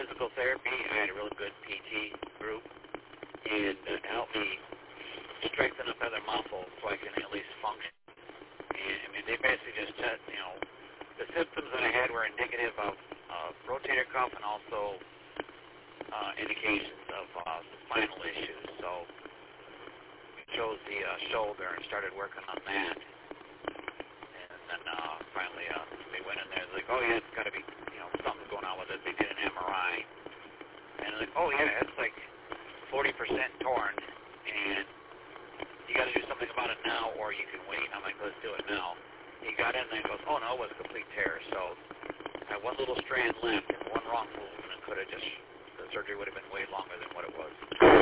physical therapy. I had a really good PT group, and it helped me strengthen up other muscles so I can at least function. And I mean, they basically just said, the symptoms that I had were indicative of rotator cuff and also indications of spinal issues. So we chose the shoulder and started working on that. And then finally they went in there. They're like, oh yeah, it's got to be, something's going on with it. They did an MRI. And they're like, oh yeah, it's like 40% torn. And you got to do something about it now or you can wait. I'm like, let's do it now. He got in there and goes, oh no, it was a complete tear. So I had one little strand left and one wrong move and it could have just, the surgery would have been way longer than what it was.